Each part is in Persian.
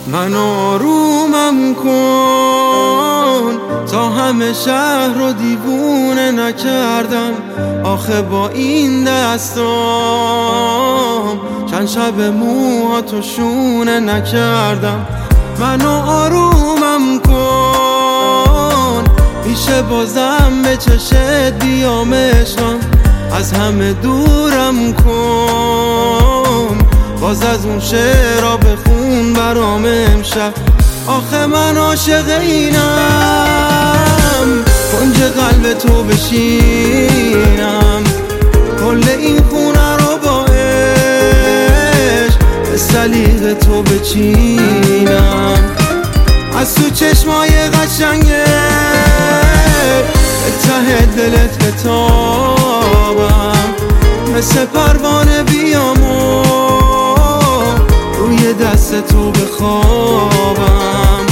من آرومم کن تا همه شهر رو دیوونه نکردم. آخه با این دستام چند شب موهاتو شونه نکردم. منو آرومم کن میشه بازم به چشت بیام عشقم. از همه دورم کن باز از اون شعرها بخون برام امشب. آخه من عاشق اینم کنج قلب تو بشینم. کل این خونه رو با عشق به سلیقه تو بچینم. از تو چشمای قشنگه به ته دلت بتابم. مثل پروانه بیام و روی دست تو بخوابم.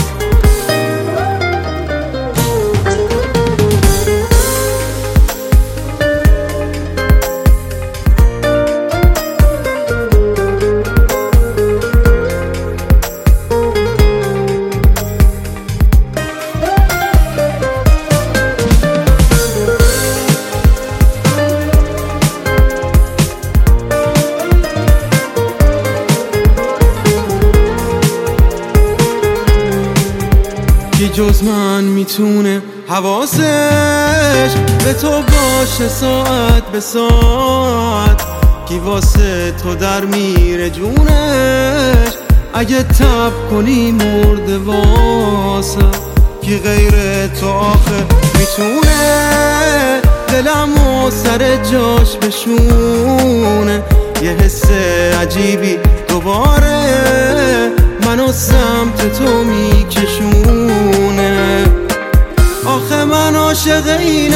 کی جز من میتونه حواسش به تو باشه ساعت به ساعت؟ کی واسه تو در میره جونش اگه تب کنی مرده واسه؟ کی غیر تو آخه میتونه دلمو سر جاش بشونه؟ یه حس عجیبی دوباره منو سمت تو میکشونه. آخه من عاشق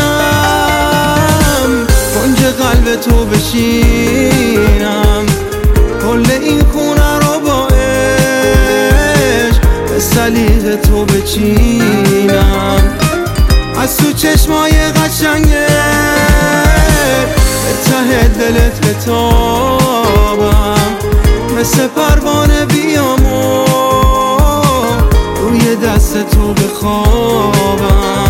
اینم کنج قلب تو بشینم. کل این خونه رو با عشق به سلیقه تو بچینم. از تو چشمای قشنگه به ته دلت بتابم. مثل پروانه بیام و روی دست تو بخوابم.